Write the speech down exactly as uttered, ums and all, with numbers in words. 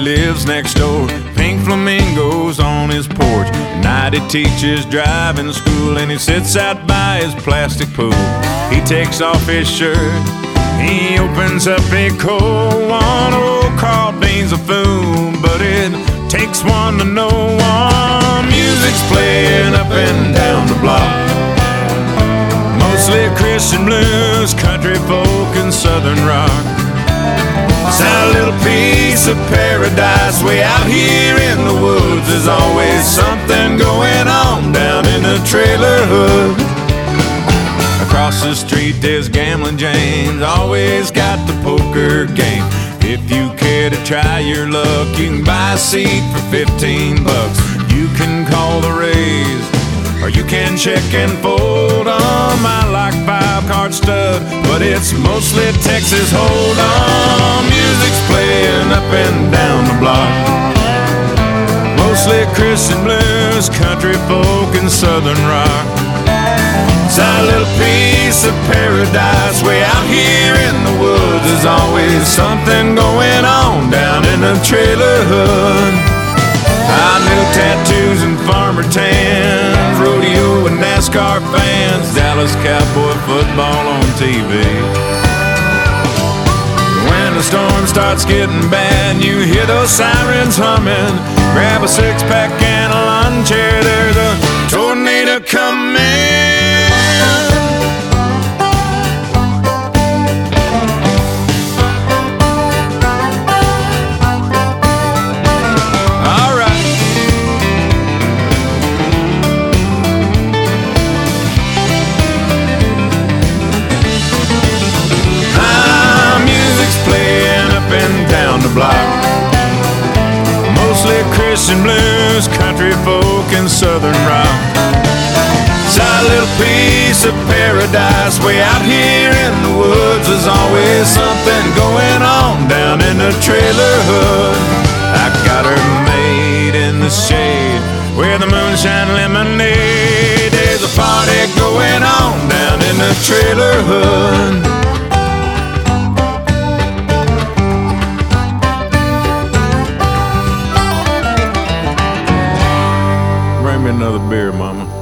lives next door. Pink flamingos on his porch. At night he teaches driving school, and he sits out by his plastic pool. He takes off his shirt, he opens up a cold one. Oh, Carl Dean's a fool, but it takes one to know one. Music's playing up and down the block, mostly Christian blues, country folk, and southern rock. It's a little piece of paradise way out here in the woods. There's always something going on down in the trailer hood. Across the street there's Gambling James, always got the poker game. If you care to try your luck, you can buy a seat for fifteen bucks. You can call the Rays, or you can check and fold on. I like five card stud, but it's mostly Texas Hold'em. Music's playing up and down the block, mostly Christian blues, country folk, and southern rock. It's a little piece of paradise way out here in the woods. There's always something going on down in the trailer hood. Hot little tattoos and farmer tans, rodeo and NASCAR fans, Dallas Cowboy football on T V. When the storm starts getting bad, you hear those sirens humming. Grab a six-pack and a lawn chair, there's a tornado coming. Block, mostly Christian blues, country folk, and southern rock. It's a little piece of paradise way out here in the woods. There's always something going on down in the trailer hood. I got her made in the shade where the moonshine lemonade. There's a party going on down in the trailer hood. Bring me another beer, mama.